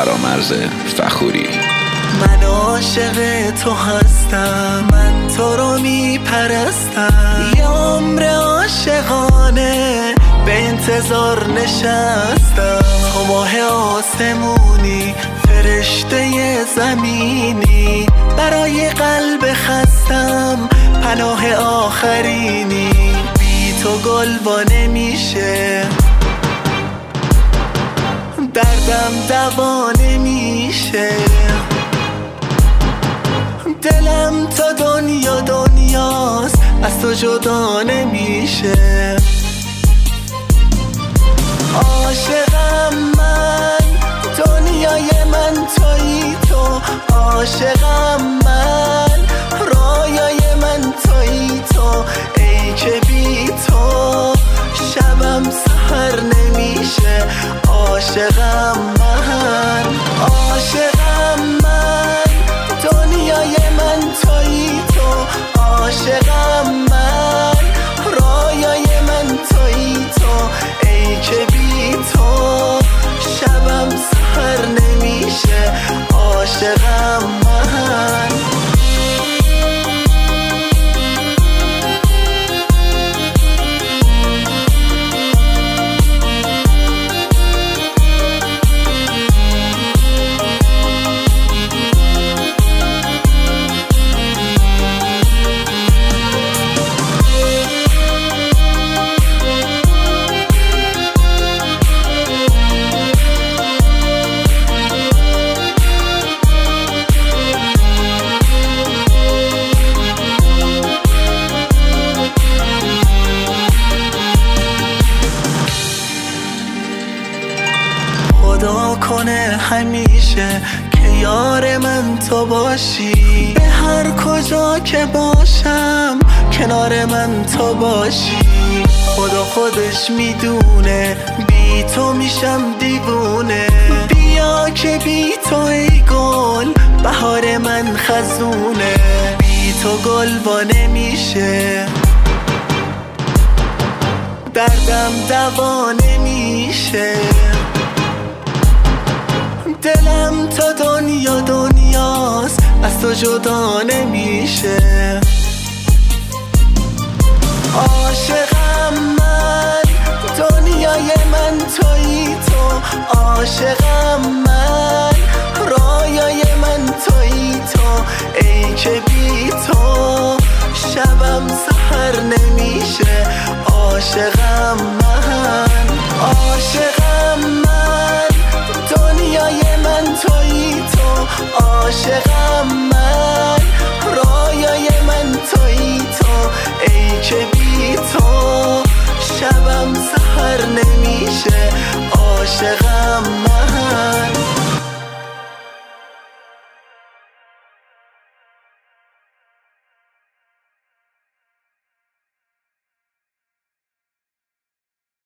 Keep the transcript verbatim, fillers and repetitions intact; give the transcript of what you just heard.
فرامرز فخوری. من عاشق تو هستم، من تو رو میپرستم، یه عمر عاشقانه به انتظار نشستم. تو ماه آسمونی، فرشته زمینی، برای قلب خستم پناه آخرینی. بی تو گل با نمیشه، دردم دوا نمیشه، دلم تا دنیا دنیاست از تو جدا نمیشه. عاشقم من، دنیای من تویی تو، عاشقم من، رویای من تویی تو، ای که بی تو شبم سحر نمیشه. عاشقم من، عاشقم من، دنیای من تویی تو، عاشقم من، رویای من تویی تو، ای که بی تو شبم سحر نمیشه. عاشقم من. خدا کنه همیشه که یار من تو باشی، به هر کجا که باشم کنار من تو باشی. خدا خودش میدونه بی تو میشم دیوونه، بیا که بی تو ای گل بهار من خزونه. بی تو گل با نمیشه، دردم دوا نمیشه، دلم تا دنیا دنیاست از تو جدا نمیشه. عاشقم من، دنیای من تویی تو، عاشقم من، رویای من تویی تو، ای که بی تو شبم سحر نمیشه. عاشقم من، عاشقم من، دنیای من تویی تو، عاشقم من،